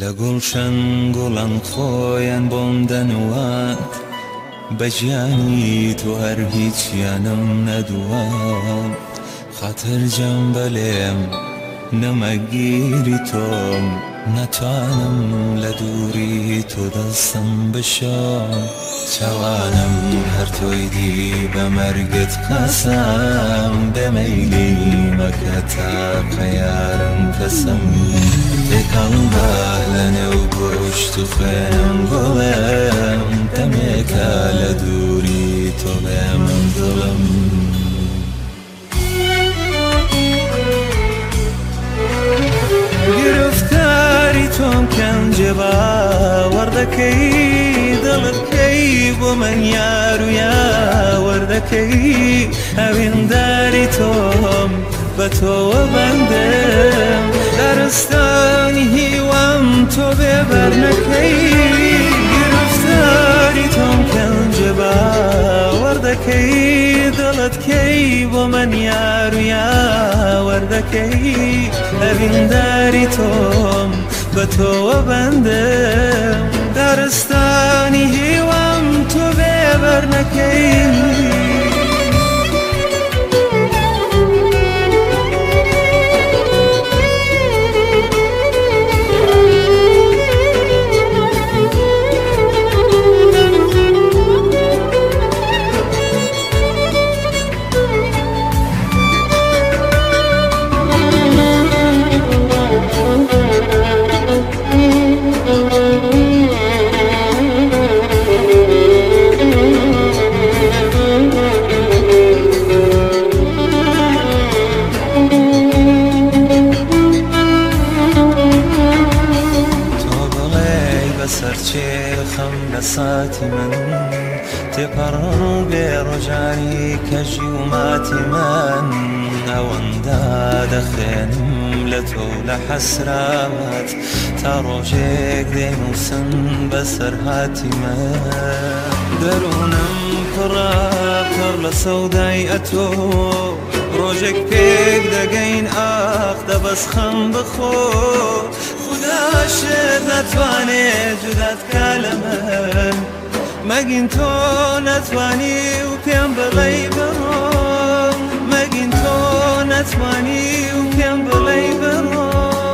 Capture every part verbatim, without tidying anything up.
لەگوڵشەن گوڵان خۆیان بۆم دەنوان بەجیانی تۆ هەر هیچیانم نەدوان خاترجەم بەلێم نەمەگیری تۆم نەتوانم لە دووری تۆ دەستم بشۆم چاوانم هەر تۆی دی بە مەرگت قەسەم بێمەیلی مەکە تاقە یارم کەسم تێکەڵ بە لە نێو گۆشت و خوێنم گوڵێم دەمێکە لە دووری تۆ بێ من دڵم گرفتاری تۆم کەنجێ باوەڕدەکەی دڵتکەی بۆ من یار و یاوەردەکەی هەوینداری تۆم بە تۆوە بەندم دارستانی هیوام تۆ بێبەر نەکەی گرفتاری تۆم کەنجێ باوەڕدەکەی دڵتکەی بۆ من یار و یاوەردەکەی هەوینداری تۆم بە تۆوە بەندم دارستانی هیوام تۆ بێبەر نەکەی سەرچێخەم لە ساتی من تێپەڕ بێ ڕۆژانی کەژی و ماتی من ئەوەندا دەخێنم لە تۆ لە حەسرات تا ڕۆژێک دێنووسن بەسەر هاتی من دەروونم پڕە پڕ لە سەودای ئەتۆ ڕۆژێک پێک دەگەین ئاخ دەبەسخەم بخۆ خوداشت نتوانێت جودات کا لە من مەگین تۆ نەتوانی و پێم بڵێی بڕۆ مەگین تۆ نەتوانی و پێم بڵێی بڕۆ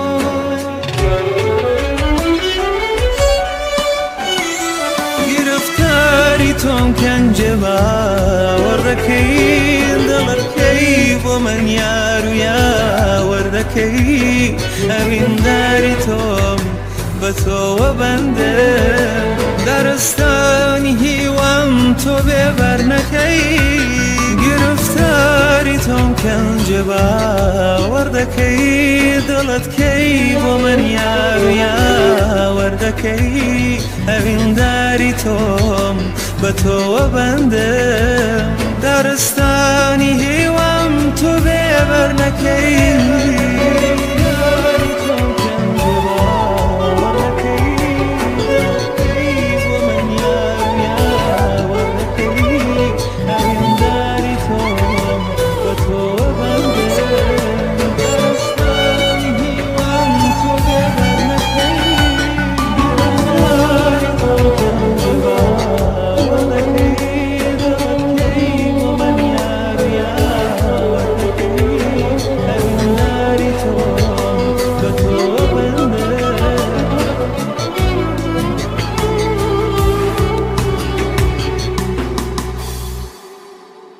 گرفتاری تۆم کەنجێ باوەڕدەکەی دڵتکەی بۆ من یار و یاوەردەکەی هەوینداری تۆم بە تۆوە بەندم دارستانی هیوام تۆ بێبەر نەکەی گرفتاری تۆم کەنجێ باوەڕدەکەی دڵتکەی بۆ من یار و یاوەردەکەی هەوینداری تۆم بە تۆوە بەندم دارستانی هیوام تۆ بێبەر نەکەی